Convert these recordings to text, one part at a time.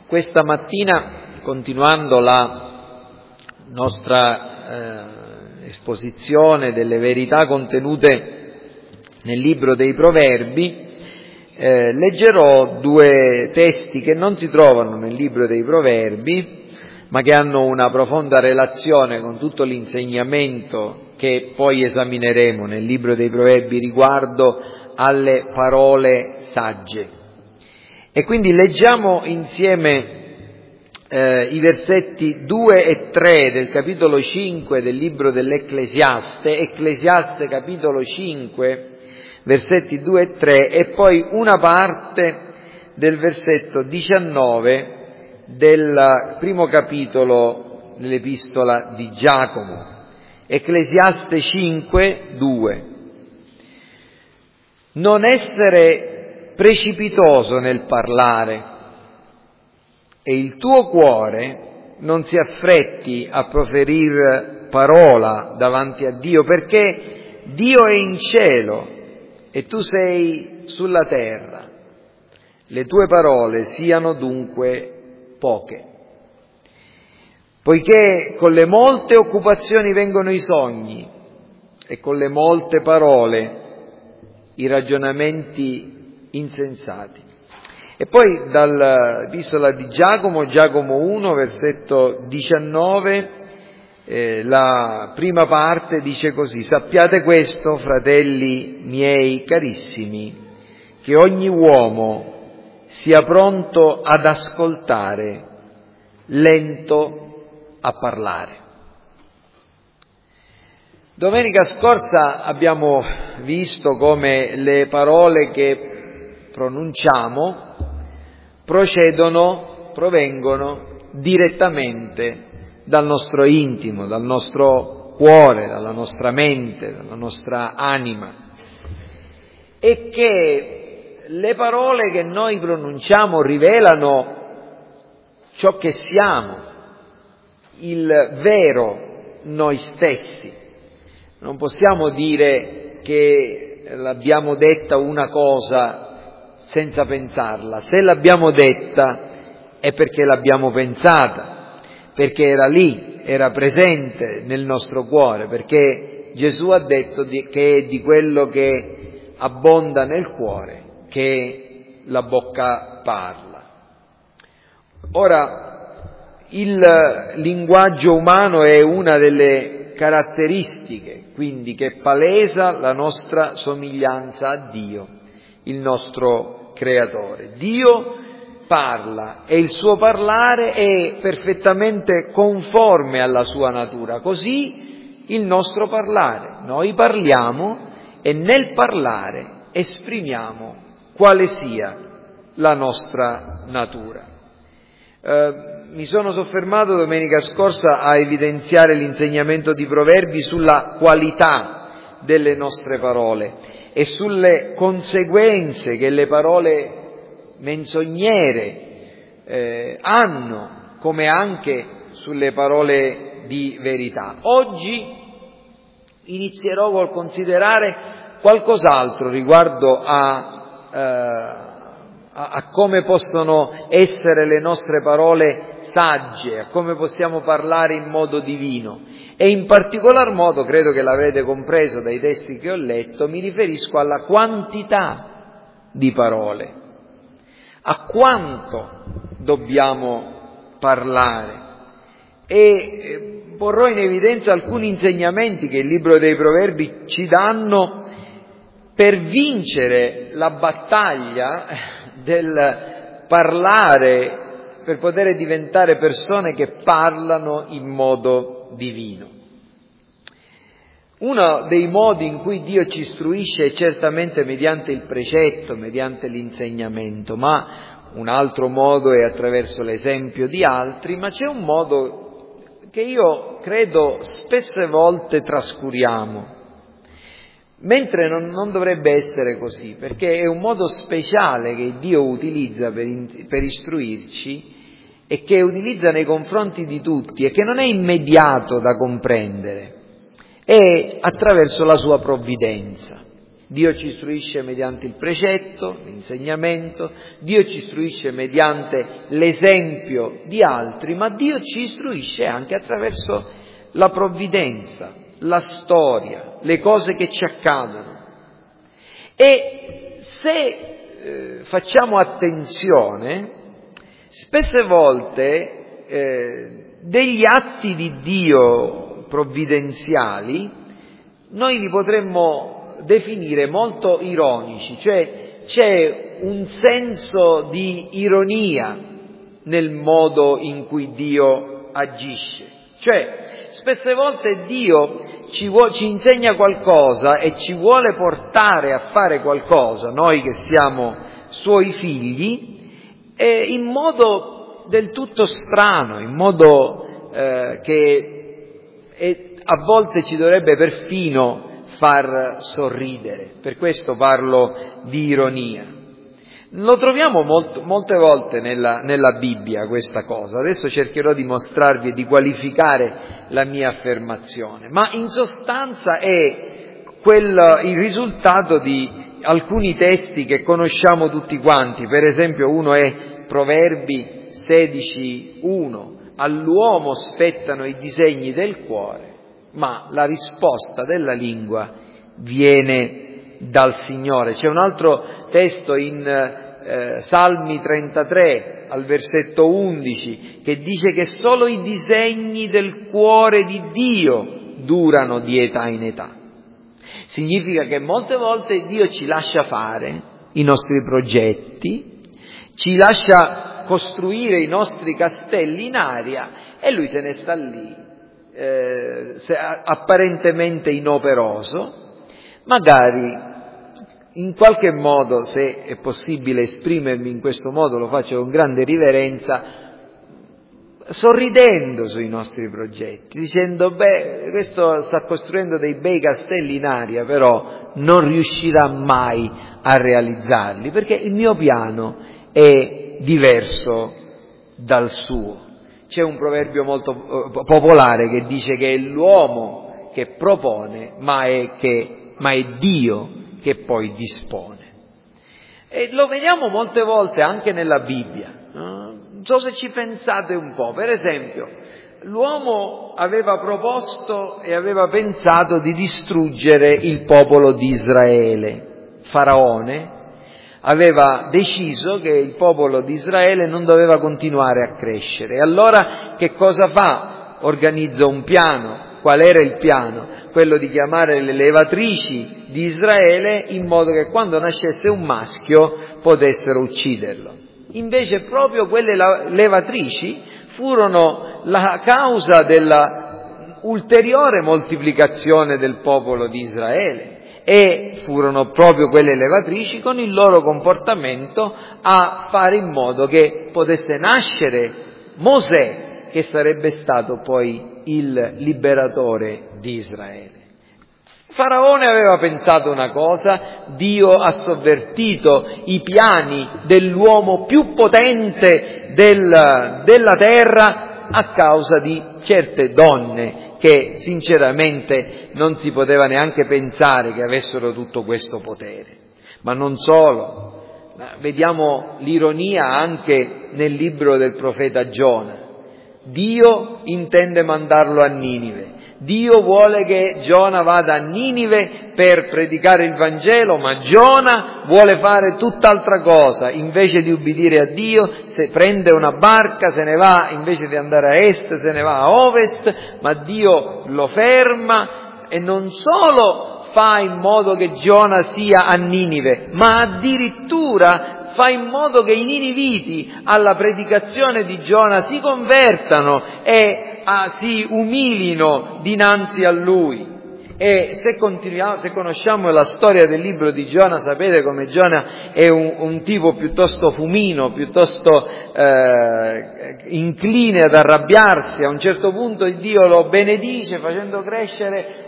Questa mattina, continuando la nostra esposizione delle verità contenute nel libro dei Proverbi, leggerò due testi che non si trovano nel libro dei Proverbi, ma che hanno una profonda relazione con tutto l'insegnamento che poi esamineremo nel libro dei Proverbi riguardo alle parole sagge. E quindi leggiamo insieme i versetti 2 e 3 del capitolo 5 del libro dell'Ecclesiaste, Ecclesiaste capitolo 5, versetti 2 e 3, e poi una parte del versetto 19 del primo capitolo dell'Epistola di Giacomo. Ecclesiaste 5, 2. Non essere precipitoso nel parlare, e il tuo cuore non si affretti a proferir parola davanti a Dio, perché Dio è in cielo e tu sei sulla terra. Le tue parole siano dunque poche. Poiché con le molte occupazioni vengono i sogni, e con le molte parole i ragionamenti insensati. E poi dall'Epistola di Giacomo, Giacomo 1, versetto 19, la prima parte dice così: sappiate questo, fratelli miei carissimi, che ogni uomo sia pronto ad ascoltare, lento a parlare. Domenica scorsa abbiamo visto come le parole che pronunciamo provengono direttamente dal nostro intimo, dal nostro cuore, dalla nostra mente, dalla nostra anima, e che le parole che noi pronunciamo rivelano ciò che siamo, il vero noi stessi. Non possiamo dire che l'abbiamo detta una cosa senza pensarla. Se l'abbiamo detta è perché l'abbiamo pensata, perché era lì, era presente nel nostro cuore, perché Gesù ha detto che è di quello che abbonda nel cuore che la bocca parla. Ora, il linguaggio umano è una delle caratteristiche, quindi, che palesa la nostra somiglianza a Dio, il nostro Creatore. Dio parla e il suo parlare è perfettamente conforme alla sua natura, così il nostro parlare. Noi parliamo e nel parlare esprimiamo quale sia la nostra natura. Mi sono soffermato domenica scorsa a evidenziare l'insegnamento di Proverbi sulla qualità delle nostre parole e sulle conseguenze che le parole menzognere hanno, come anche sulle parole di verità. Oggi inizierò col considerare qualcos'altro riguardo a come possono essere le nostre parole sagge, a come possiamo parlare in modo divino, e in particolar modo, credo che l'avrete compreso dai testi che ho letto, mi riferisco alla quantità di parole, a quanto dobbiamo parlare, e porrò in evidenza alcuni insegnamenti che il libro dei Proverbi ci danno per vincere la battaglia del parlare, per poter diventare persone che parlano in modo divino. Uno dei modi in cui Dio ci istruisce è certamente mediante il precetto, mediante l'insegnamento, ma un altro modo è attraverso l'esempio di altri, ma c'è un modo che io credo spesse volte trascuriamo, mentre non dovrebbe essere così, perché è un modo speciale che Dio utilizza per istruirci e che utilizza nei confronti di tutti e che non è immediato da comprendere, è attraverso la sua provvidenza. Dio ci istruisce mediante il precetto, l'insegnamento, Dio ci istruisce mediante l'esempio di altri, ma Dio ci istruisce anche attraverso la provvidenza, la storia, le cose che ci accadono. E se facciamo attenzione, spesse volte degli atti di Dio provvidenziali noi li potremmo definire molto ironici, cioè c'è un senso di ironia nel modo in cui Dio agisce. Cioè, spesse volte Dio ci insegna qualcosa e ci vuole portare a fare qualcosa, noi che siamo Suoi figli, in modo del tutto strano, in modo che a volte ci dovrebbe perfino far sorridere. Per questo parlo di ironia. Lo troviamo molte volte nella Bibbia questa cosa. Adesso cercherò di mostrarvi e di qualificare la mia affermazione, ma in sostanza è il risultato di alcuni testi che conosciamo tutti quanti. Per esempio uno è Proverbi 16:1. All'uomo spettano i disegni del cuore, ma la risposta della lingua viene dal Signore. C'è un altro testo in Salmi 33 al versetto 11 che dice che solo i disegni del cuore di Dio durano di età in età. Significa che molte volte Dio ci lascia fare i nostri progetti, ci lascia costruire i nostri castelli in aria e Lui se ne sta lì, apparentemente inoperoso, magari in qualche modo, se è possibile esprimermi in questo modo, lo faccio con grande riverenza, sorridendo sui nostri progetti, dicendo, questo sta costruendo dei bei castelli in aria, però non riuscirà mai a realizzarli, perché il mio piano è diverso dal suo. C'è un proverbio molto popolare che dice che è l'uomo che propone, ma è Dio che poi dispone. E lo vediamo molte volte anche nella Bibbia. Non so se ci pensate un po'. Per esempio, l'uomo aveva proposto e aveva pensato di distruggere il popolo di Israele. Faraone aveva deciso che il popolo di Israele non doveva continuare a crescere. E allora che cosa fa? Organizza un piano. Qual era il piano? Quello di chiamare le levatrici di Israele in modo che quando nascesse un maschio potessero ucciderlo. Invece proprio quelle levatrici furono la causa della ulteriore moltiplicazione del popolo di Israele. E furono proprio quelle levatrici con il loro comportamento a fare in modo che potesse nascere Mosè, che sarebbe stato poi il liberatore di Israele. Faraone aveva pensato una cosa, Dio ha sovvertito i piani dell'uomo più potente della terra a causa di certe donne che sinceramente non si poteva neanche pensare che avessero tutto questo potere. Ma non solo, vediamo l'ironia anche nel libro del profeta Giona. Dio intende mandarlo a Ninive. Dio vuole che Giona vada a Ninive per predicare il Vangelo, ma Giona vuole fare tutt'altra cosa. Invece di ubbidire a Dio, se prende una barca, se ne va, invece di andare a est, se ne va a ovest, ma Dio lo ferma e non solo fa in modo che Giona sia a Ninive, ma addirittura fa in modo che i niniviti alla predicazione di Giona si convertano e si umilino dinanzi a lui. E se conosciamo la storia del libro di Giona, sapete come Giona è un tipo piuttosto fumino, piuttosto incline ad arrabbiarsi. A un certo punto il Dio lo benedice facendo crescere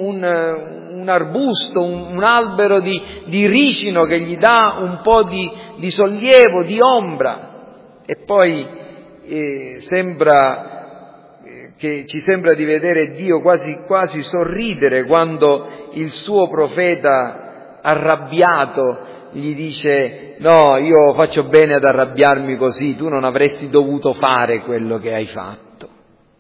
un arbusto, un albero di ricino che gli dà un po' di sollievo, di ombra, e poi ci sembra di vedere Dio quasi sorridere quando il suo profeta arrabbiato, gli dice: no, io faccio bene ad arrabbiarmi così, tu non avresti dovuto fare quello che hai fatto.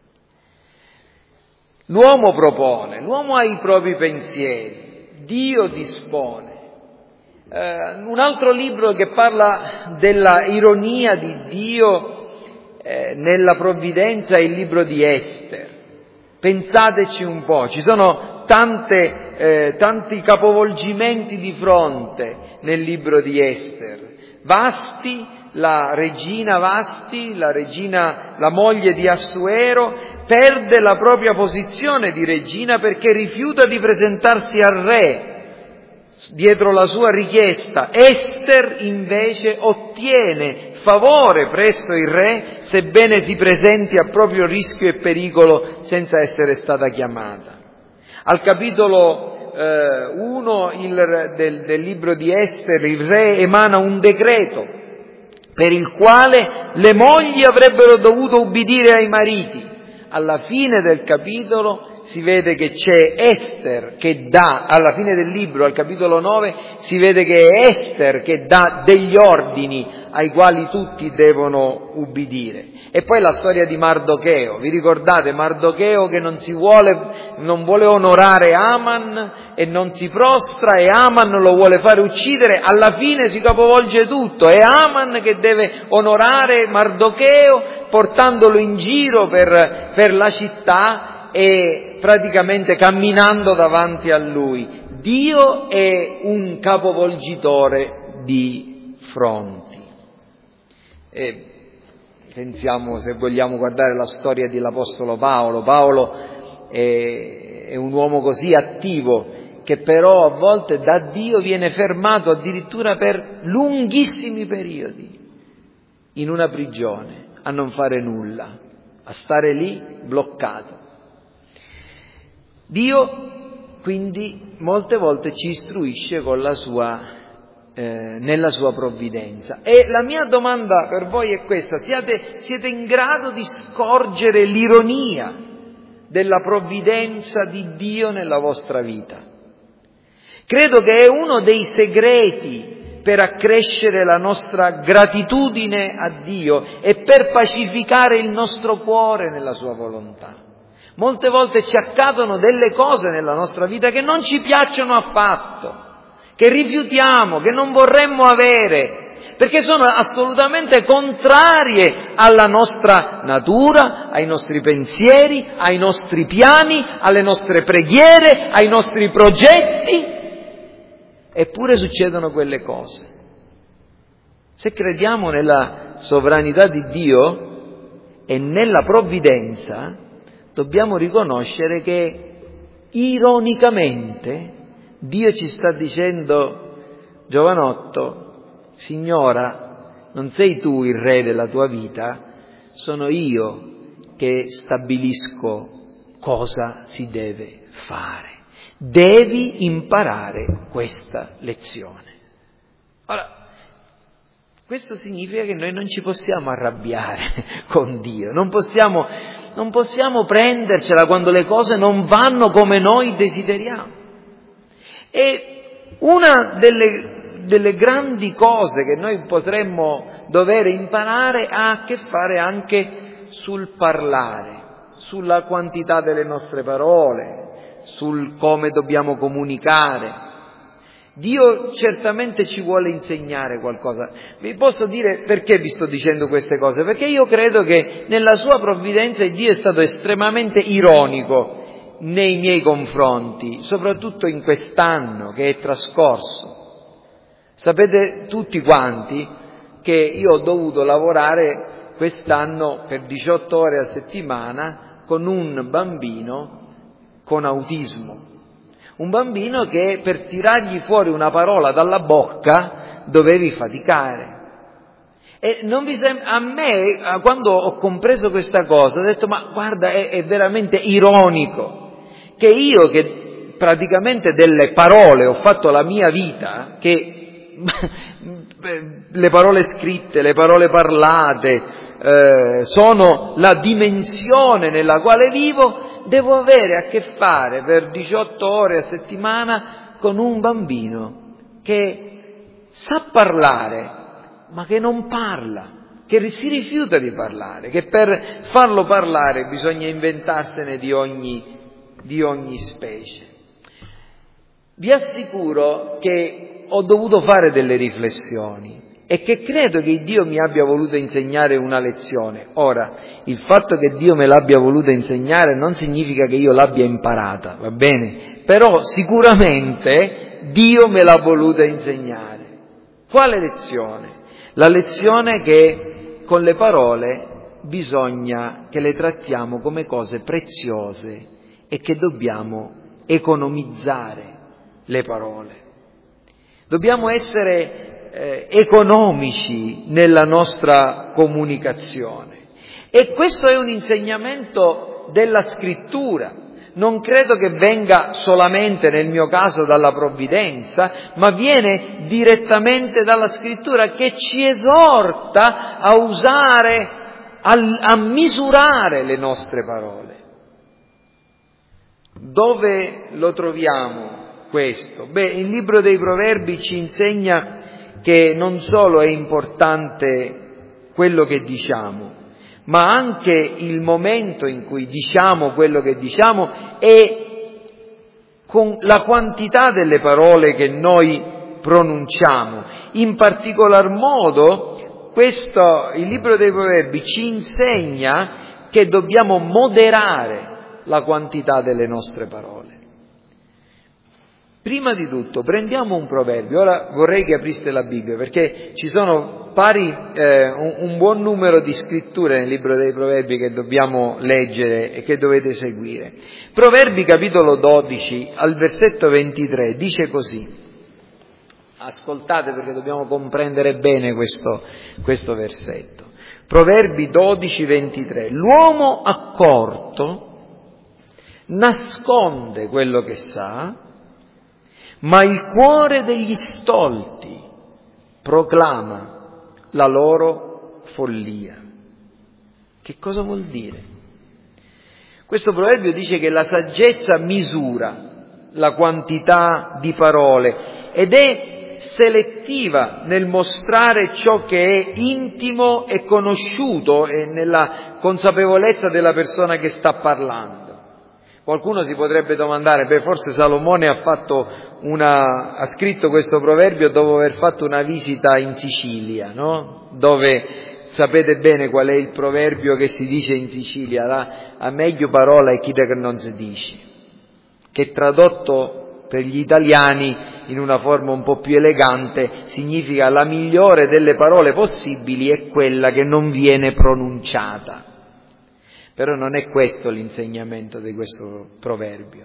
L'uomo propone, l'uomo ha i propri pensieri, Dio dispone. Un altro libro che parla della ironia di Dio nella provvidenza è il libro di Ester. Pensateci un po', ci sono tanti capovolgimenti di fronte nel libro di Ester. Vasti, la regina, la moglie di Assuero, perde la propria posizione di regina perché rifiuta di presentarsi al re dietro la sua richiesta. Ester invece ottiene favore presso il re, sebbene si presenti a proprio rischio e pericolo senza essere stata chiamata. Al capitolo 1 del libro di Ester, il re emana un decreto per il quale le mogli avrebbero dovuto ubbidire ai mariti. Alla fine del capitolo si vede che c'è Ester che dà, alla fine del libro, al capitolo 9, si vede che è Ester che dà degli ordini ai quali tutti devono ubbidire. E poi la storia di Mardocheo. Vi ricordate Mardocheo che non vuole onorare Aman e non si prostra, e Aman lo vuole fare uccidere, alla fine si capovolge tutto, è Aman che deve onorare Mardocheo portandolo in giro per la città e praticamente camminando davanti a lui. Dio è un capovolgitore di fronti. E pensiamo, se vogliamo guardare la storia dell'Apostolo Paolo è un uomo così attivo che però a volte da Dio viene fermato addirittura per lunghissimi periodi in una prigione, a non fare nulla, a stare lì bloccato. Dio quindi molte volte ci istruisce con nella sua provvidenza. E la mia domanda per voi è questa: siete in grado di scorgere l'ironia della provvidenza di Dio nella vostra vita? Credo che è uno dei segreti per accrescere la nostra gratitudine a Dio e per pacificare il nostro cuore nella sua volontà. Molte volte ci accadono delle cose nella nostra vita che non ci piacciono affatto, che rifiutiamo, che non vorremmo avere, perché sono assolutamente contrarie alla nostra natura, ai nostri pensieri, ai nostri piani, alle nostre preghiere, ai nostri progetti. Eppure succedono quelle cose. Se crediamo nella sovranità di Dio e nella provvidenza, dobbiamo riconoscere che ironicamente Dio ci sta dicendo: giovanotto, signora, non sei tu il re della tua vita, sono io che stabilisco cosa si deve fare. Devi imparare questa lezione. Ora, questo significa che noi non ci possiamo arrabbiare con Dio, non possiamo prendercela quando le cose non vanno come noi desideriamo. E una delle grandi cose che noi potremmo dover imparare ha a che fare anche sul parlare, sulla quantità delle nostre parole, sul come dobbiamo comunicare. Dio certamente ci vuole insegnare qualcosa. Vi posso dire perché vi sto dicendo queste cose? Perché io credo che nella sua provvidenza Dio è stato estremamente ironico nei miei confronti, soprattutto in quest'anno che è trascorso. Sapete tutti quanti che io ho dovuto lavorare quest'anno per 18 ore a settimana con un bambino con autismo. Un bambino che per tirargli fuori una parola dalla bocca dovevi faticare. E non vi a me, quando ho compreso questa cosa, ho detto: ma guarda, è veramente ironico che io, che praticamente delle parole ho fatto la mia vita, che le parole scritte, le parole parlate sono la dimensione nella quale vivo, devo avere a che fare per 18 ore a settimana con un bambino che sa parlare, ma che non parla, che si rifiuta di parlare, che per farlo parlare bisogna inventarsene di ogni specie. Vi assicuro che ho dovuto fare delle riflessioni e che credo che Dio mi abbia voluto insegnare una lezione. Ora, il fatto che Dio me l'abbia voluta insegnare non significa che io l'abbia imparata, va bene? Però sicuramente Dio me l'ha voluta insegnare. Quale lezione? La lezione che con le parole bisogna che le trattiamo come cose preziose e che dobbiamo economizzare le parole. Dobbiamo essere economici nella nostra comunicazione. E questo è un insegnamento della Scrittura. Non credo che venga solamente, nel mio caso, dalla provvidenza, ma viene direttamente dalla Scrittura, che ci esorta a usare, a misurare le nostre parole. Dove lo troviamo questo? Il libro dei Proverbi ci insegna che non solo è importante quello che diciamo, ma anche il momento in cui diciamo quello che diciamo e con la quantità delle parole che noi pronunciamo. In particolar modo, il libro dei Proverbi ci insegna che dobbiamo moderare la quantità delle nostre parole. Prima di tutto, prendiamo un proverbio. Ora vorrei che apriste la Bibbia, perché ci sono un buon numero di scritture nel libro dei Proverbi che dobbiamo leggere e che dovete seguire. Proverbi capitolo 12, al versetto 23, dice così. Ascoltate, perché dobbiamo comprendere bene questo versetto. Proverbi 12, 23. L'uomo accorto nasconde quello che sa, ma il cuore degli stolti proclama la loro follia. Che cosa vuol dire? Questo proverbio dice che la saggezza misura la quantità di parole ed è selettiva nel mostrare ciò che è intimo e conosciuto e nella consapevolezza della persona che sta parlando. Qualcuno si potrebbe domandare, forse Salomone ha scritto questo proverbio dopo aver fatto una visita in Sicilia, no? Dove sapete bene qual è il proverbio che si dice in Sicilia, a meglio parola è chida che non si dice, che tradotto per gli italiani in una forma un po' più elegante significa la migliore delle parole possibili è quella che non viene pronunciata. Però non è questo l'insegnamento di questo proverbio.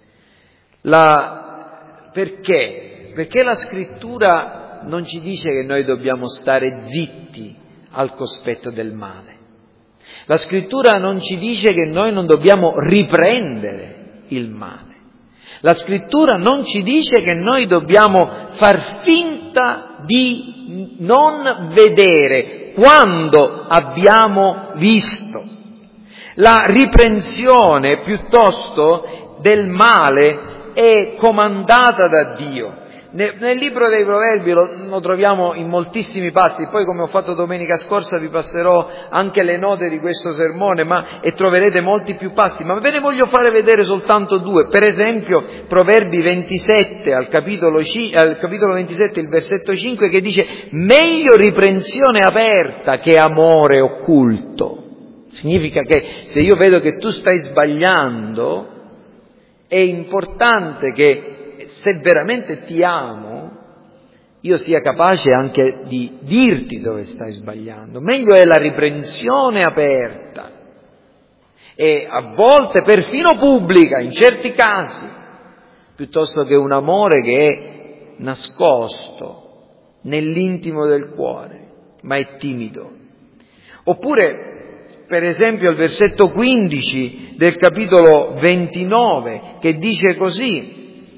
Perché? Perché la Scrittura non ci dice che noi dobbiamo stare zitti al cospetto del male. La Scrittura non ci dice che noi non dobbiamo riprendere il male. La Scrittura non ci dice che noi dobbiamo far finta di non vedere quando abbiamo visto. La riprensione piuttosto del male è comandata da Dio. Nel libro dei Proverbi lo troviamo in moltissimi passi, poi come ho fatto domenica scorsa vi passerò anche le note di questo sermone e troverete molti più passi, ma ve ne voglio fare vedere soltanto due. Per esempio Proverbi 27 al capitolo 27 il versetto 5 che dice meglio riprensione aperta che amore occulto. Significa che se io vedo che tu stai sbagliando, è importante che se veramente ti amo, io sia capace anche di dirti dove stai sbagliando. Meglio è la riprensione aperta e a volte perfino pubblica, in certi casi, piuttosto che un amore che è nascosto nell'intimo del cuore, ma è timido. Oppure, per esempio, il versetto 15 del capitolo 29 che dice così: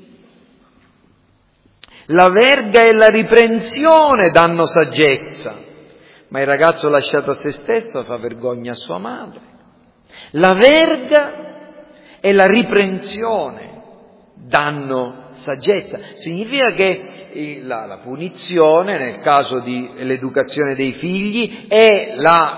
la verga e la riprensione danno saggezza, ma il ragazzo lasciato a se stesso fa vergogna a sua madre. La verga e la riprensione danno saggezza. Significa che la punizione, nel caso dell'educazione dei figli, e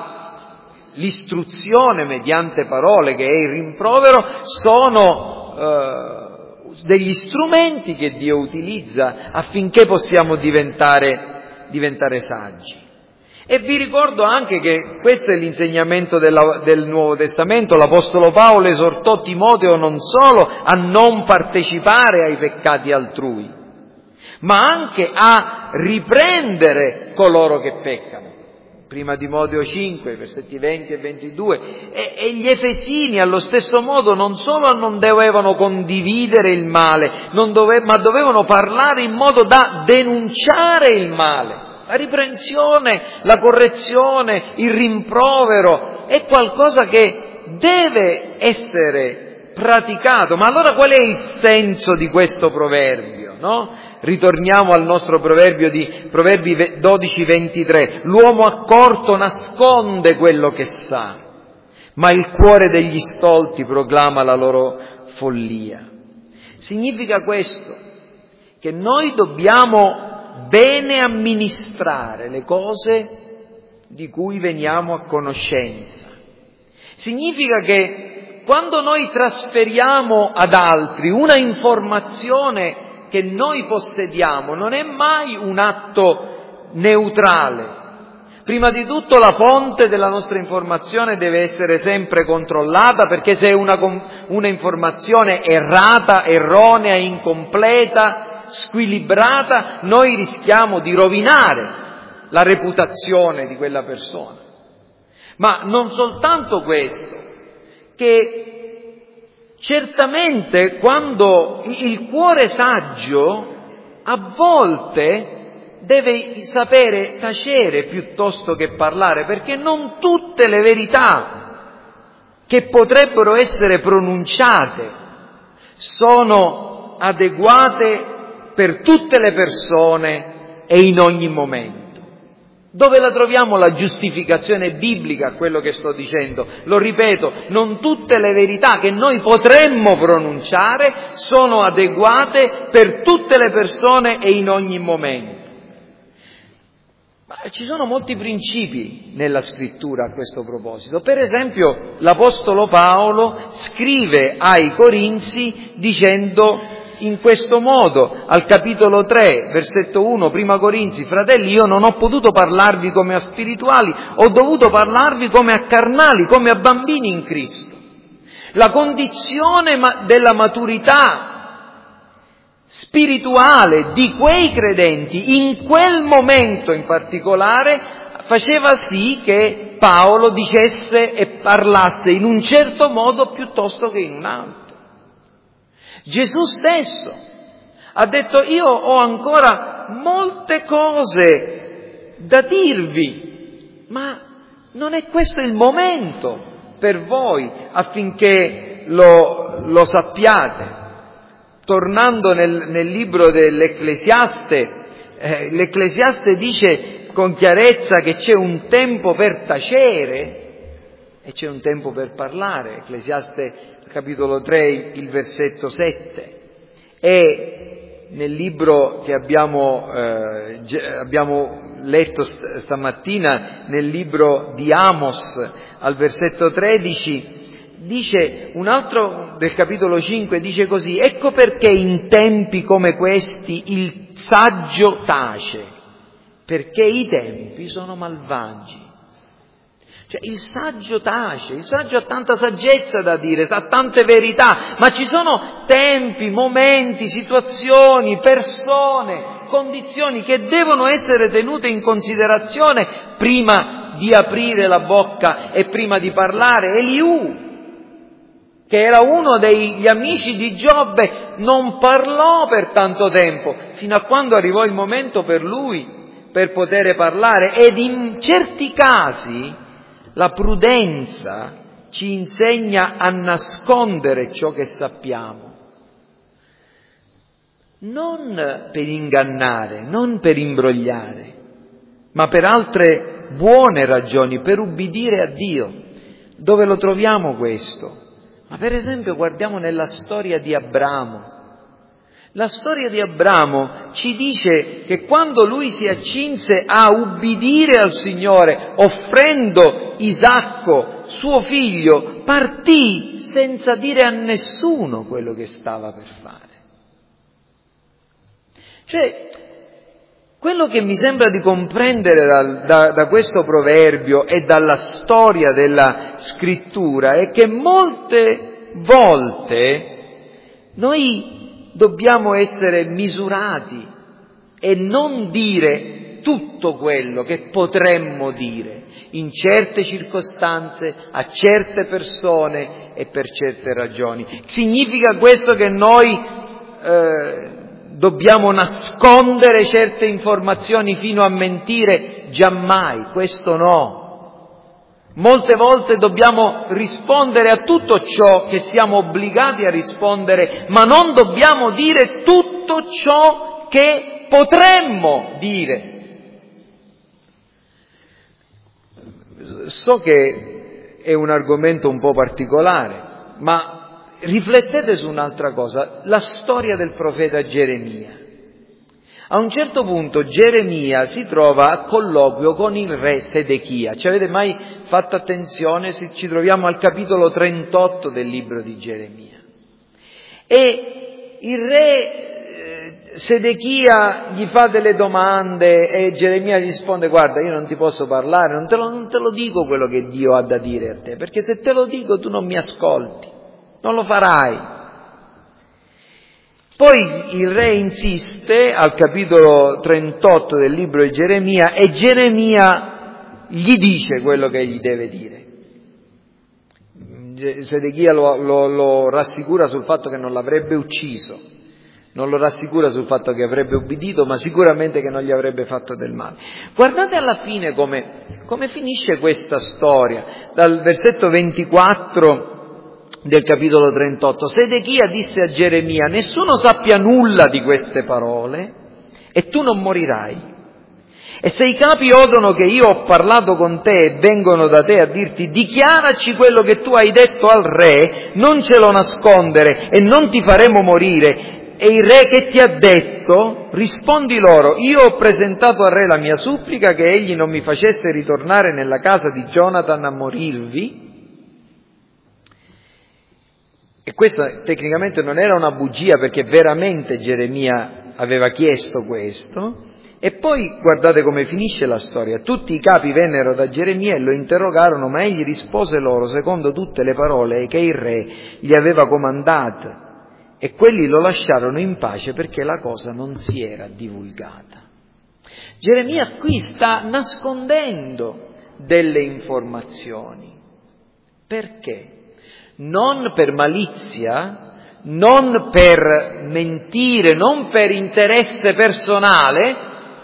l'istruzione mediante parole, che è il rimprovero, sono degli strumenti che Dio utilizza affinché possiamo diventare saggi. E vi ricordo anche che questo è l'insegnamento del Nuovo Testamento. L'Apostolo Paolo esortò Timoteo non solo a non partecipare ai peccati altrui, ma anche a riprendere coloro che peccano. Prima Timoteo 5, versetti 20 e 22. E gli Efesini allo stesso modo non solo non dovevano condividere il male, ma dovevano parlare in modo da denunciare il male. La riprensione, la correzione, il rimprovero è qualcosa che deve essere praticato. Ma allora qual è il senso di questo proverbio, no? Ritorniamo al nostro proverbio di Proverbi 12:23. L'uomo accorto nasconde quello che sa, ma il cuore degli stolti proclama la loro follia. Significa questo, che noi dobbiamo bene amministrare le cose di cui veniamo a conoscenza. Significa che quando noi trasferiamo ad altri una informazione che noi possediamo, non è mai un atto neutrale. Prima di tutto la fonte della nostra informazione deve essere sempre controllata, perché se è una informazione errata, erronea, incompleta, squilibrata, noi rischiamo di rovinare la reputazione di quella persona. Ma non soltanto questo, che certamente quando il cuore saggio a volte deve sapere tacere piuttosto che parlare, perché non tutte le verità che potrebbero essere pronunciate sono adeguate per tutte le persone e in ogni momento. Dove la troviamo la giustificazione biblica a quello che sto dicendo? Lo ripeto, non tutte le verità che noi potremmo pronunciare sono adeguate per tutte le persone e in ogni momento. Ma ci sono molti principi nella scrittura a questo proposito. Per esempio, l'Apostolo Paolo scrive ai Corinzi dicendo in questo modo, al capitolo 3, versetto 1, prima Corinzi: fratelli, io non ho potuto parlarvi come a spirituali, ho dovuto parlarvi come a carnali, come a bambini in Cristo. La condizione della maturità spirituale di quei credenti, in quel momento in particolare, faceva sì che Paolo dicesse e parlasse in un certo modo piuttosto che in un altro. Gesù stesso ha detto: io ho ancora molte cose da dirvi, ma non è questo il momento per voi affinché lo sappiate. Tornando nel libro dell'Ecclesiaste, l'Ecclesiaste dice con chiarezza che c'è un tempo per tacere e c'è un tempo per parlare. Ecclesiaste capitolo 3, il versetto 7. E nel libro che abbiamo letto stamattina, nel libro di Amos, al versetto 13, dice un altro del capitolo 5, dice così: ecco perché in tempi come questi il saggio tace, perché i tempi sono malvagi. Cioè il saggio tace, il saggio ha tanta saggezza da dire, ha tante verità, ma ci sono tempi, momenti, situazioni, persone, condizioni che devono essere tenute in considerazione prima di aprire la bocca e prima di parlare. Eliù, che era uno degli amici di Giobbe, non parlò per tanto tempo, fino a quando arrivò il momento per lui per poter parlare. Ed in certi casi la prudenza ci insegna a nascondere ciò che sappiamo, non per ingannare, non per imbrogliare, ma per altre buone ragioni, per ubbidire a Dio. Dove lo troviamo questo? Ma per esempio guardiamo nella storia di Abramo. La storia di Abramo ci dice che quando lui si accinse a ubbidire al Signore, offrendo Isacco, suo figlio, partì senza dire a nessuno quello che stava per fare. Cioè, quello che mi sembra di comprendere da questo proverbio e dalla storia della scrittura è che molte volte noi dobbiamo essere misurati e non dire tutto quello che potremmo dire in certe circostanze, a certe persone e per certe ragioni. Significa questo che noi dobbiamo nascondere certe informazioni fino a mentire? Giammai, questo no. Molte volte dobbiamo rispondere a tutto ciò che siamo obbligati a rispondere, ma non dobbiamo dire tutto ciò che potremmo dire. So che è un argomento un po' particolare, ma riflettete su un'altra cosa, la storia del profeta Geremia. A un certo punto Geremia si trova a colloquio con il re Sedechia. Ci avete mai fatto attenzione? Ci troviamo al capitolo 38 del libro di Geremia. E il re Sedechia gli fa delle domande e Geremia gli risponde: guarda, io non ti posso parlare, non te lo dico quello che Dio ha da dire a te, perché se te lo dico tu non mi ascolti, non lo farai. Poi il re insiste al capitolo 38 del libro di Geremia e Geremia gli dice quello che gli deve dire. Sedechia lo rassicura sul fatto che non l'avrebbe ucciso, non lo rassicura sul fatto che avrebbe ubbidito, ma sicuramente che non gli avrebbe fatto del male. Guardate alla fine come finisce questa storia, dal versetto 24 del capitolo 38. Sedechia disse a Geremia: nessuno sappia nulla di queste parole e tu non morirai. E se i capi odono che io ho parlato con te e vengono da te a dirti: dichiaraci quello che tu hai detto al re, non ce lo nascondere e non ti faremo morire. E il re che ti ha detto? Rispondi loro: io ho presentato al re la mia supplica che egli non mi facesse ritornare nella casa di Jonathan a morirvi. E questa tecnicamente non era una bugia, perché veramente Geremia aveva chiesto questo. E poi guardate come finisce la storia. Tutti i capi vennero da Geremia e lo interrogarono, ma egli rispose loro secondo tutte le parole che il re gli aveva comandate. E quelli lo lasciarono in pace perché la cosa non si era divulgata. Geremia qui sta nascondendo delle informazioni. Perché? Non per malizia, non per mentire, non per interesse personale,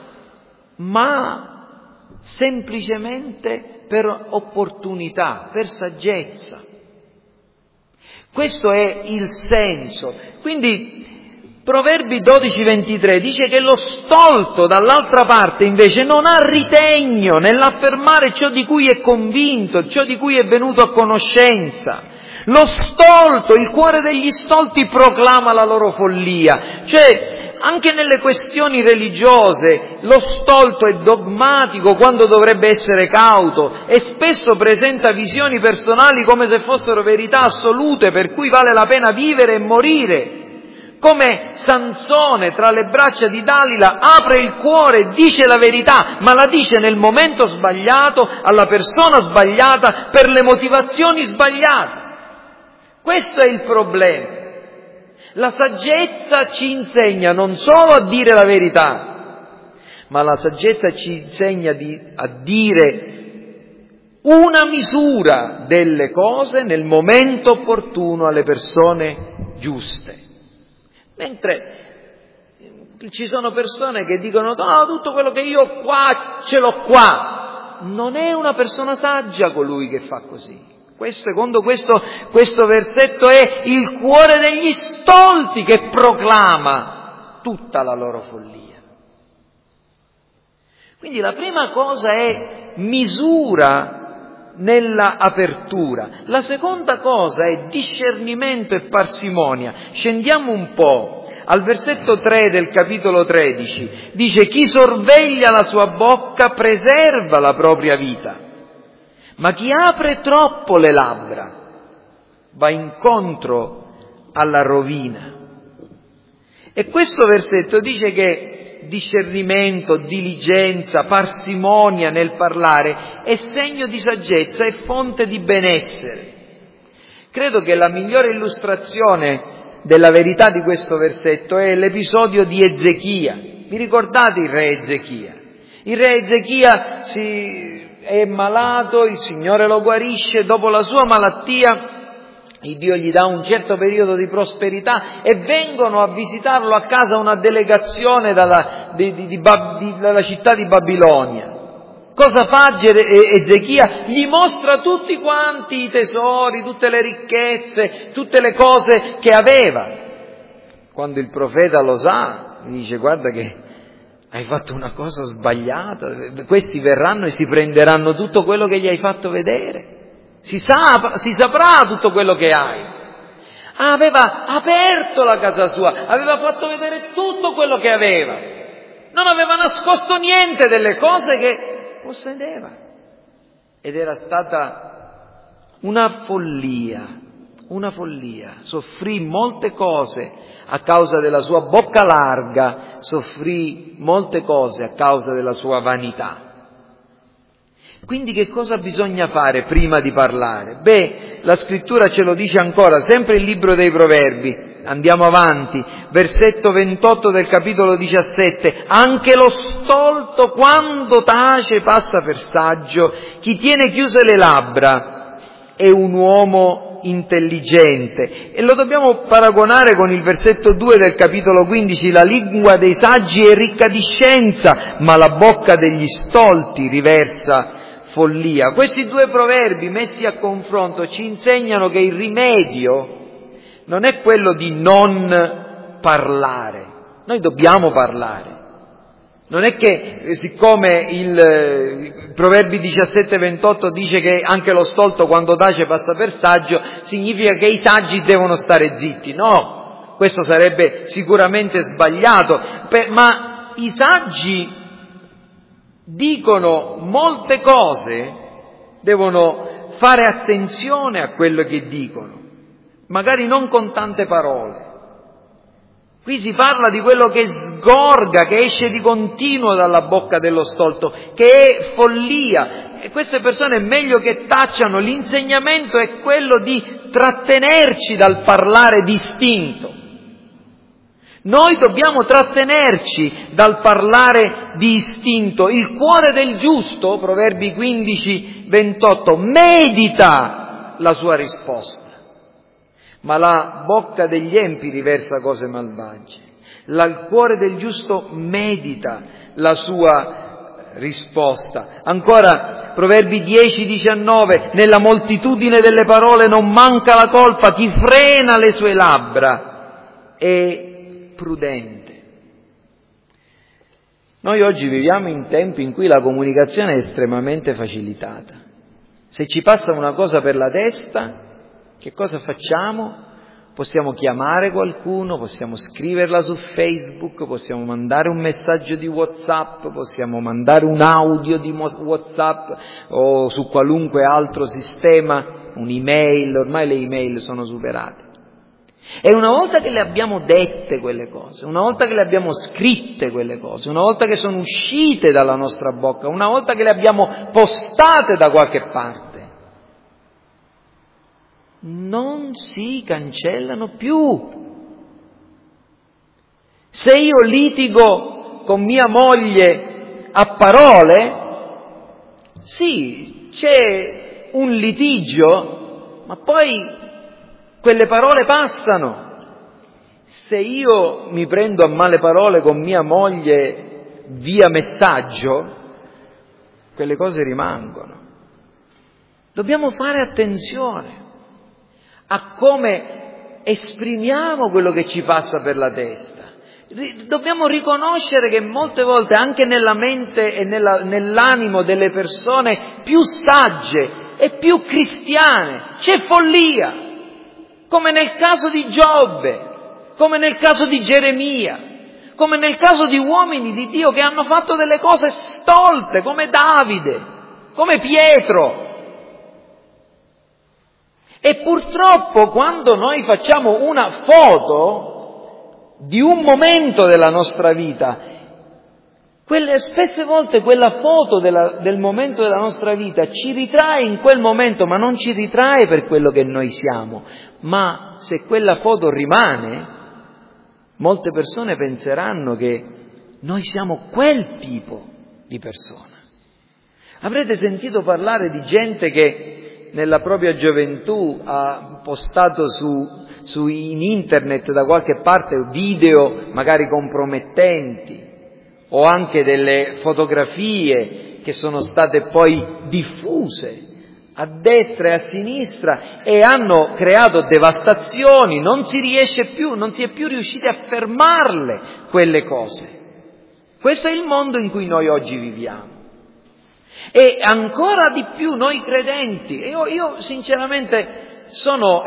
ma semplicemente per opportunità, per saggezza. Questo è il senso. Quindi Proverbi 12:23 dice che lo stolto dall'altra parte invece non ha ritegno nell'affermare ciò di cui è convinto, ciò di cui è venuto a conoscenza. Lo stolto, il cuore degli stolti proclama la loro follia. Cioè, anche nelle questioni religiose, lo stolto è dogmatico quando dovrebbe essere cauto e spesso presenta visioni personali come se fossero verità assolute per cui vale la pena vivere e morire. Come Sansone tra le braccia di Dalila apre il cuore, dice la verità, ma la dice nel momento sbagliato, alla persona sbagliata, per le motivazioni sbagliate. Questo è il problema. La saggezza ci insegna non solo a dire la verità, ma la saggezza ci insegna a dire una misura delle cose nel momento opportuno alle persone giuste. Mentre ci sono persone che dicono: no, tutto quello che io ho qua, ce l'ho qua. Non è una persona saggia colui che fa così. Secondo questo versetto è il cuore degli stolti che proclama tutta la loro follia. Quindi la prima cosa è misura nella apertura. La seconda cosa è discernimento e parsimonia. Scendiamo un po' Al versetto 3 del capitolo 13 dice: chi sorveglia la sua bocca preserva la propria vita, ma chi apre troppo le labbra va incontro alla rovina. E questo versetto dice che discernimento, diligenza, parsimonia nel parlare è segno di saggezza e fonte di benessere. Credo che la migliore illustrazione della verità di questo versetto è l'episodio di Ezechia. Vi ricordate il re Ezechia? Il re Ezechia è malato, il Signore lo guarisce, dopo la sua malattia il Dio gli dà un certo periodo di prosperità e vengono a visitarlo a casa una delegazione dalla città di Babilonia. Cosa fa Ezechia? Gli mostra tutti quanti i tesori, tutte le ricchezze, tutte le cose che aveva. Quando il profeta lo sa, gli dice: guarda che hai fatto una cosa sbagliata, questi verranno e si prenderanno tutto quello che gli hai fatto vedere. Si saprà tutto quello che hai. Aveva aperto la casa sua, aveva fatto vedere tutto quello che aveva. Non aveva nascosto niente delle cose che possedeva. Ed era stata una follia. Soffrì molte cose a causa della sua bocca larga, soffrì molte cose a causa della sua vanità. Quindi che cosa bisogna fare prima di parlare? La scrittura ce lo dice ancora, sempre il libro dei Proverbi. Andiamo avanti, versetto 28 del capitolo 17. Anche lo stolto quando tace passa per saggio, chi tiene chiuse le labbra è un uomo intelligente. E lo dobbiamo paragonare con il versetto 2 del capitolo 15. La lingua dei saggi è ricca di scienza, ma la bocca degli stolti riversa follia. Questi due proverbi messi a confronto ci insegnano che il rimedio non è quello di non parlare. Noi dobbiamo parlare. Non è che siccome il Proverbi 17-28 dice che anche lo stolto quando tace passa per saggio, significa che i saggi devono stare zitti. No, questo sarebbe sicuramente sbagliato, ma i saggi dicono molte cose, devono fare attenzione a quello che dicono, magari non con tante parole. Qui si parla di quello che sgorga, che esce di continuo dalla bocca dello stolto, che è follia. E queste persone è meglio che tacciano. L'insegnamento è quello di trattenerci dal parlare distinto. Noi dobbiamo trattenerci dal parlare di istinto. Il cuore del giusto, Proverbi 15-28, medita la sua risposta, ma la bocca degli empi riversa cose malvagie. Il cuore del giusto medita la sua risposta. Ancora, Proverbi 10-19, nella moltitudine delle parole non manca la colpa, chi frena le sue labbra è prudente. Noi oggi viviamo in tempi in cui la comunicazione è estremamente facilitata. Se ci passa una cosa per la testa, che cosa facciamo? Possiamo chiamare qualcuno, possiamo scriverla su Facebook, possiamo mandare un messaggio di WhatsApp, possiamo mandare un audio di WhatsApp o su qualunque altro sistema, un'email, ormai le email sono superate. E una volta che le abbiamo dette quelle cose, una volta che le abbiamo scritte quelle cose, una volta che sono uscite dalla nostra bocca, una volta che le abbiamo postate da qualche parte, non si cancellano più. Se io litigo con mia moglie a parole, sì, c'è un litigio, ma poi quelle parole passano. Se io mi prendo a male parole con mia moglie via messaggio, quelle cose rimangono. Dobbiamo fare attenzione a come esprimiamo quello che ci passa per la testa. Dobbiamo riconoscere che molte volte anche nella mente e nell'animo delle persone più sagge e più cristiane c'è follia, come nel caso di Giobbe. come nel caso di Geremia, come nel caso di uomini di Dio che hanno fatto delle cose stolte, come Davide, come Pietro. E purtroppo quando noi facciamo una foto di un momento della nostra vita, spesse volte quella foto del momento della nostra vita ci ritrae in quel momento, ma non ci ritrae per quello che noi siamo. Ma se quella foto rimane, molte persone penseranno che noi siamo quel tipo di persona. Avrete sentito parlare di gente che nella propria gioventù ha postato in internet da qualche parte video magari compromettenti, o anche delle fotografie che sono state poi diffuse a destra e a sinistra e hanno creato devastazioni, non si è più riusciti a fermarle quelle cose. Questo è il mondo in cui noi oggi viviamo. E ancora di più noi credenti, io sinceramente sono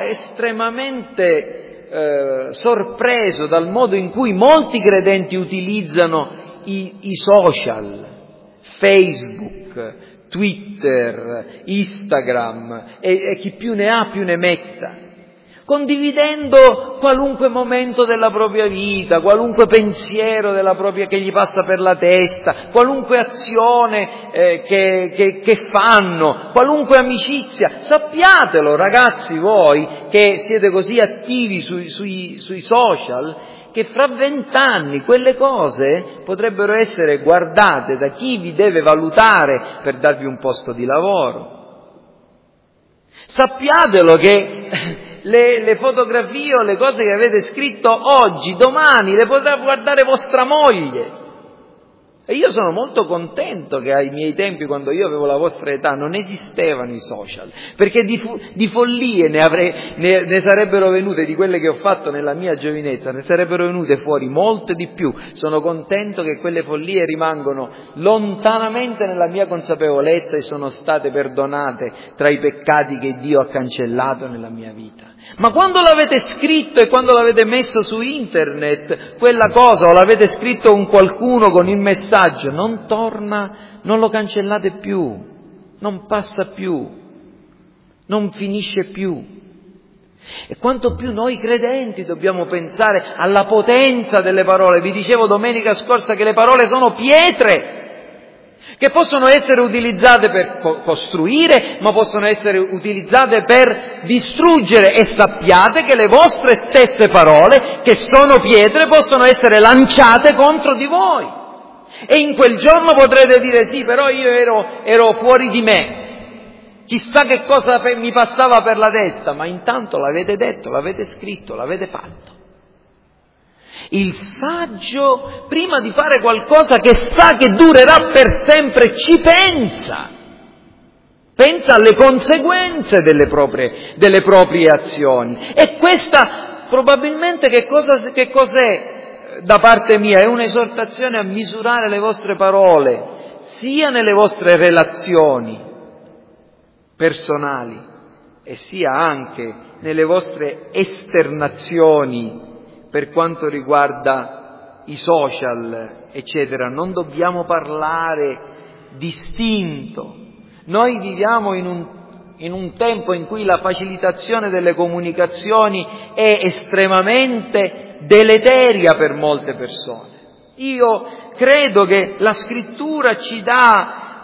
estremamente sorpreso dal modo in cui molti credenti utilizzano i social, Facebook, Twitter, Instagram e chi più ne ha più ne metta, condividendo qualunque momento della propria vita, qualunque pensiero che gli passa per la testa, qualunque azione che fanno, qualunque amicizia. Sappiatelo, ragazzi, voi che siete così attivi sui social, che fra 20 anni quelle cose potrebbero essere guardate da chi vi deve valutare per darvi un posto di lavoro. Sappiatelo che le fotografie o le cose che avete scritto oggi, domani, le potrà guardare vostra moglie. E io sono molto contento che ai miei tempi, quando io avevo la vostra età, non esistevano i social, perché di follie ne sarebbero venute, di quelle che ho fatto nella mia giovinezza, ne sarebbero venute fuori molte di più. Sono contento che quelle follie rimangono lontanamente nella mia consapevolezza e sono state perdonate tra i peccati che Dio ha cancellato nella mia vita. Ma quando l'avete scritto e quando l'avete messo su internet, quella cosa, o l'avete scritto con qualcuno con il messaggio, non torna, non lo cancellate più, non passa più, non finisce più. E quanto più noi credenti dobbiamo pensare alla potenza delle parole. Vi dicevo domenica scorsa che le parole sono pietre, che possono essere utilizzate per costruire, ma possono essere utilizzate per distruggere, e sappiate che le vostre stesse parole, che sono pietre, possono essere lanciate contro di voi. E in quel giorno potrete dire: sì, però io ero fuori di me, chissà che cosa mi passava per la testa, ma intanto l'avete detto, l'avete scritto, l'avete fatto. Il saggio, prima di fare qualcosa che sa che durerà per sempre, ci pensa alle conseguenze delle proprie azioni. E questa probabilmente che cos'è da parte mia? È un'esortazione a misurare le vostre parole, sia nelle vostre relazioni personali e sia anche nelle vostre esternazioni per quanto riguarda i social, eccetera. Non dobbiamo parlare distinto. Noi viviamo in un tempo in cui la facilitazione delle comunicazioni è estremamente deleteria per molte persone. Io credo che la Scrittura ci dà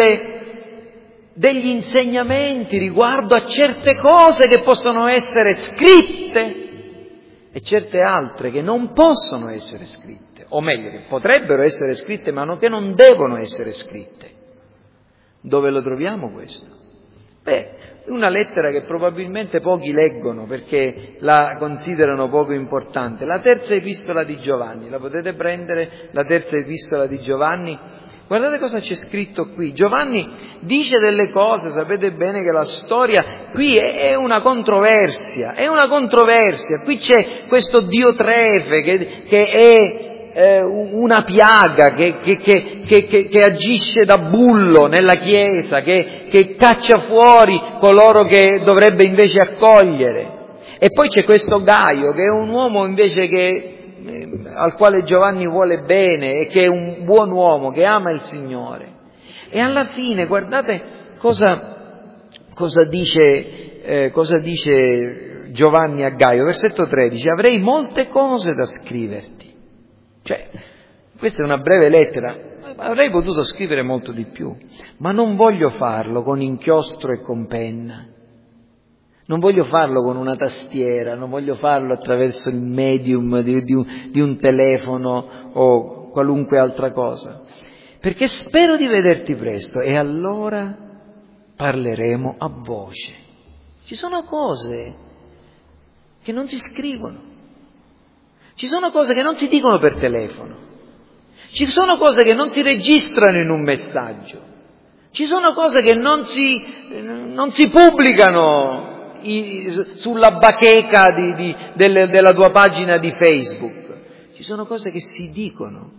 degli insegnamenti riguardo a certe cose che possono essere scritte e certe altre che non possono essere scritte, o meglio, che potrebbero essere scritte ma che non devono essere scritte. Dove lo troviamo questo? Una lettera che probabilmente pochi leggono perché la considerano poco importante, la terza epistola di Giovanni. La potete prendere, la terza epistola di Giovanni? Guardate cosa c'è scritto qui. Giovanni dice delle cose, sapete bene che la storia qui è una controversia, Qui c'è questo Diotrefe che è una piaga, che agisce da bullo nella Chiesa, che caccia fuori coloro che dovrebbe invece accogliere. E poi c'è questo Gaio, che è un uomo invece al quale Giovanni vuole bene e che è un buon uomo, che ama il Signore. E alla fine, guardate cosa dice Giovanni a Gaio, versetto 13: avrei molte cose da scriverti. Cioè, questa è una breve lettera, avrei potuto scrivere molto di più, ma non voglio farlo con inchiostro e con penna. Non voglio farlo con una tastiera, non voglio farlo attraverso il medium di un telefono o qualunque altra cosa, perché spero di vederti presto e allora parleremo a voce. Ci sono cose che non si scrivono, ci sono cose che non si dicono per telefono, ci sono cose che non si registrano in un messaggio, ci sono cose che non si pubblicano sulla bacheca della tua pagina di Facebook. Ci sono cose che si dicono,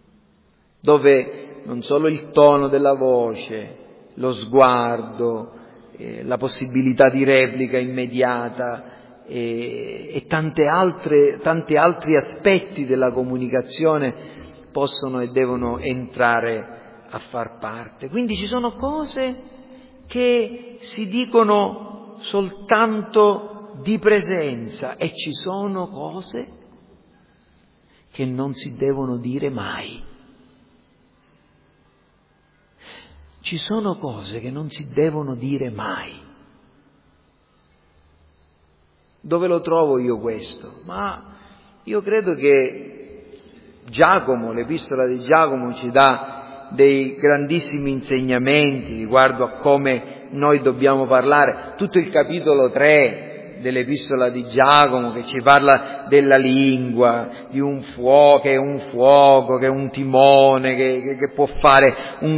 dove non solo il tono della voce, lo sguardo, la possibilità di replica immediata e tanti altri aspetti della comunicazione possono e devono entrare a far parte. Quindi ci sono cose che si dicono soltanto di presenza e ci sono cose che non si devono dire mai. Ci sono cose che non si devono dire mai. Dove lo trovo io questo? Ma io credo che Giacomo, l'epistola di Giacomo ci dà dei grandissimi insegnamenti riguardo a come noi dobbiamo parlare. Tutto il capitolo 3 dell'epistola di Giacomo, che ci parla della lingua, di un fuoco, che è un timone, che può fare un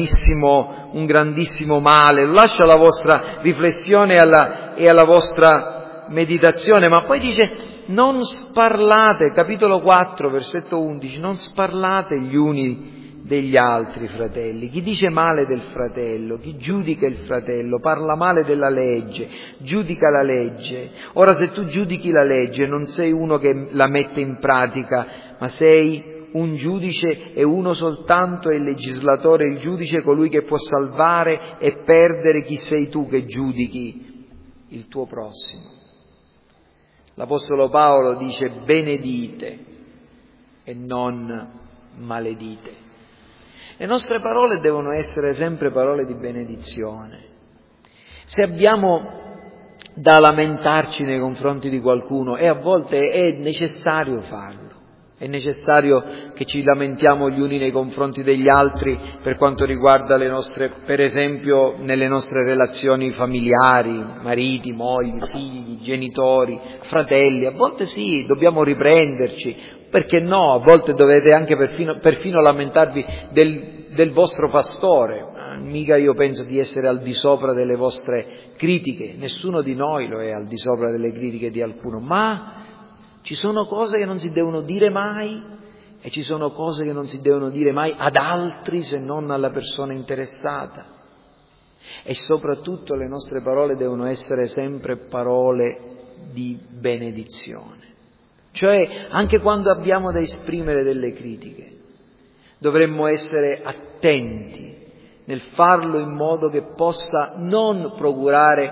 grandissimo male. Lo lascio alla vostra riflessione e alla vostra meditazione, ma poi dice: non sparlate, capitolo 4, versetto 11, non sparlate gli uni degli altri, fratelli. Chi dice male del fratello, chi giudica il fratello, parla male della legge, giudica la legge. Ora, se tu giudichi la legge, non sei uno che la mette in pratica, ma sei un giudice, e uno soltanto è il legislatore, il giudice, colui che può salvare e perdere. Chi sei tu che giudichi il tuo prossimo? L'Apostolo Paolo dice: benedite e non maledite. Le nostre parole devono essere sempre parole di benedizione. Se abbiamo da lamentarci nei confronti di qualcuno, e a volte è necessario farlo, è necessario che ci lamentiamo gli uni nei confronti degli altri per quanto riguarda le nostre, per esempio nelle nostre relazioni familiari, mariti, mogli, figli, genitori, fratelli, a volte sì, dobbiamo riprenderci. Perché no? A volte dovete anche perfino lamentarvi del vostro pastore. Mica io penso di essere al di sopra delle vostre critiche, nessuno di noi lo è al di sopra delle critiche di alcuno, ma ci sono cose che non si devono dire mai e ci sono cose che non si devono dire mai ad altri se non alla persona interessata. E soprattutto le nostre parole devono essere sempre parole di benedizione. Cioè, anche quando abbiamo da esprimere delle critiche, dovremmo essere attenti nel farlo in modo che possa non procurare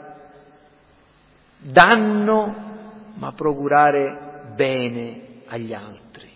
danno, ma procurare bene agli altri.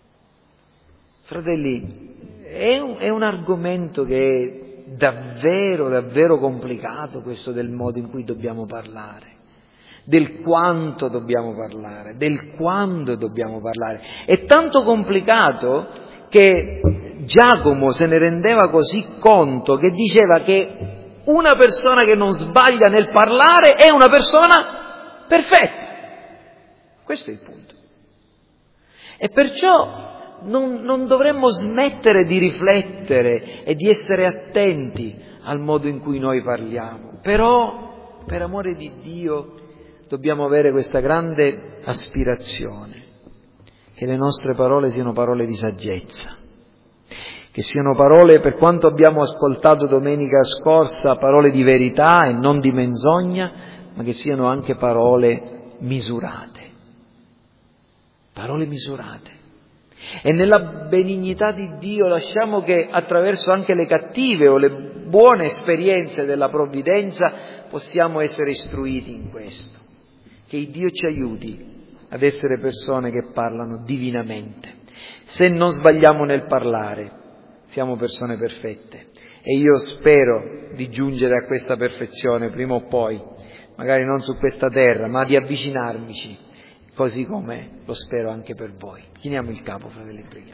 Fratelli, è un argomento che è davvero, davvero complicato, questo del modo in cui dobbiamo parlare. Del quanto dobbiamo parlare, del quando dobbiamo parlare. È tanto complicato che Giacomo se ne rendeva così conto che diceva che una persona che non sbaglia nel parlare è una persona perfetta. Questo è il punto. E perciò non dovremmo smettere di riflettere e di essere attenti al modo in cui noi parliamo. Però, per amore di Dio, dobbiamo avere questa grande aspirazione, che le nostre parole siano parole di saggezza, che siano parole, per quanto abbiamo ascoltato domenica scorsa, parole di verità e non di menzogna, ma che siano anche parole misurate. Parole misurate. E nella benignità di Dio lasciamo che attraverso anche le cattive o le buone esperienze della provvidenza possiamo essere istruiti in questo. Che Dio ci aiuti ad essere persone che parlano divinamente. Se non sbagliamo nel parlare, siamo persone perfette. E io spero di giungere a questa perfezione prima o poi, magari non su questa terra, ma di avvicinarmici, così come lo spero anche per voi. Chiniamo il capo, fratelli, preghiamo.